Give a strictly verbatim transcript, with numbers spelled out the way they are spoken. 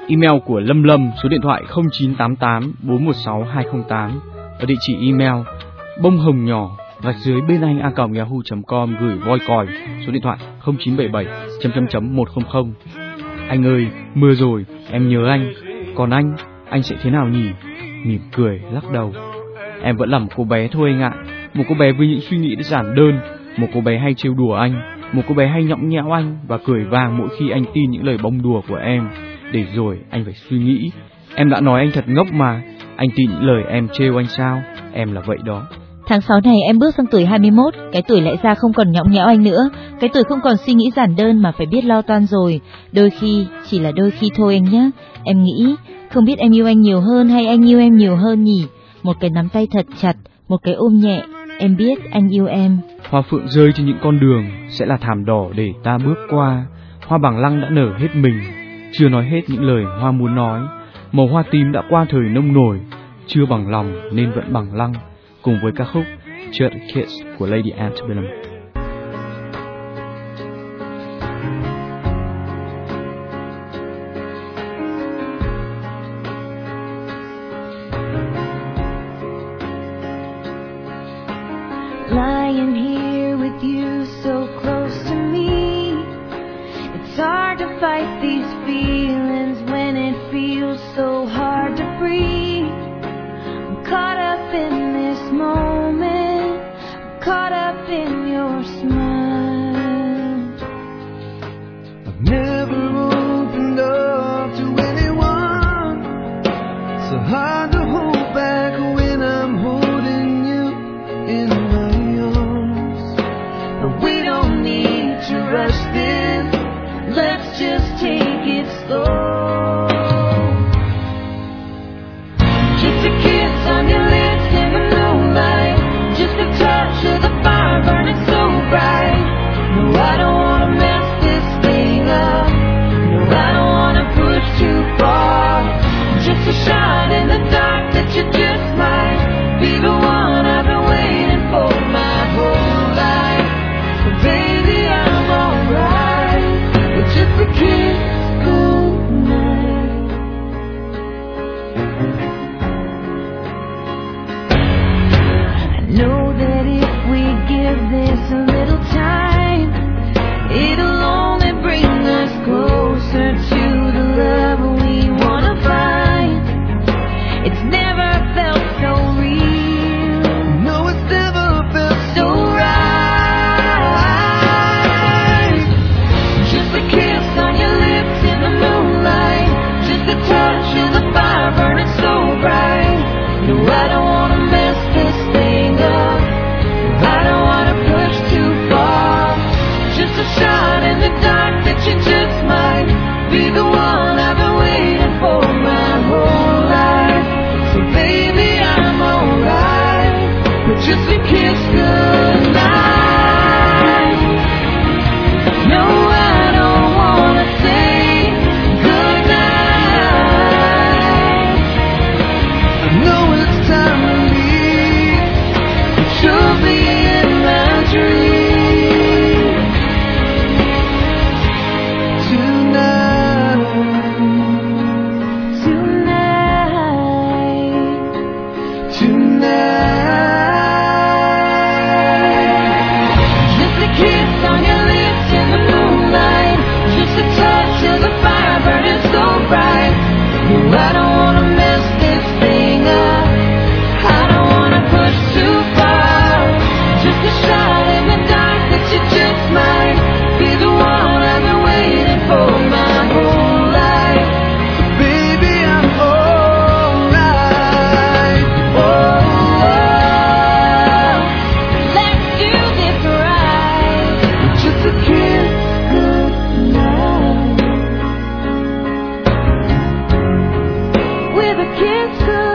email của Lâm Lâm số điện thoại không chín tám tám bốn một sáu hai không tám, ở địa chỉ email bông hồng nhỏ gạch dưới bên anh a còng yahoo chấm com, gửi voi còi số điện thoại không chín bảy bảy chấm chấm chấm một không không. Anh ơi, mưa rồi, em nhớ anh. Còn anh, anh sẽ thế nào nhỉ? Mỉm cười lắc đầu. Em vẫn là một cô bé thôi anh ạ. Một cô bé với những suy nghĩ giản đơn. Một cô bé hay trêu đùa anh. Một cô bé hay nhõng nhẽo anh và cười vang mỗi khi anh tin những lời bông đùa của em. Để rồi anh phải suy nghĩ. Em đã nói anh thật ngốc mà. Anh tin những lời em trêu anh sao? Em là vậy đó. Tháng sáu này em bước sang tuổi hai mươi mốt, cái tuổi lẽ ra không còn nhõng nhẽo anh nữa, cái tuổi không còn suy nghĩ giản đơn mà phải biết lo toan rồi. Đôi khi, chỉ là đôi khi thôi anh nhé. Em nghĩ, không biết em yêu anh nhiều hơn hay anh yêu em nhiều hơn nhỉ? Một cái nắm tay thật chặt, một cái ôm nhẹ, em biết anh yêu em. Hoa phượng rơi trên những con đường sẽ là thảm đỏ để ta bước qua. Hoa bàng lăng đã nở hết mình, chưa nói hết những lời hoa muốn nói. Màu hoa tím đã qua thời nông nổi, chưa bằng lòng nên vẫn bằng lăng. Cùng với ca khúc Just a Kiss của Lady Antebellum. Lying here with you so close to me, it's hard to fight these feelings when it feels so hard to breathe. I'm caught up in this moment, I'm caught up in your smile. I've never opened up to anyone, so hard to hold back when I'm holding you in my arms. But we don't need to rush this, let's just take it slow. Just a kiss on your lips in the moonlight, just a touch of the fire burning so bright. No, I don't wanna mess this thing up, no, I don't wanna push too far. Just a shine in the dark that you just might be the one I've been waiting for my whole life. So baby, I'm alright with just a kiss goodnight. I know that if we give this a little time, it'll only bring us closer to the love we wanna find. It's never felt so real, No, it's never felt so right. Just a kiss on your lips in the moonlight, just a touch of the fire burning so bright. No, I don't wanna mess this thing up, I don't wanna push too far. Just a shot in the dark that you just might be the one I've been waiting for my whole life. So baby, I'm alright with just a kiss goodnight. No, I don't wanna say goodnight. I know it's time to leave, But you'll be in my dream tonight. tonight. Tonight. Just a kiss on your lips in the moonlight, just a touch of the fire burning so bright. No, I don't wanna mess this thing up, I don't wanna push too far. Just a shot in the dark that you just might be the one I've been waiting for my whole life. Baby, I'm alright. Oh, let's do this right. Just a kiss goodnight. With a kiss goodnight.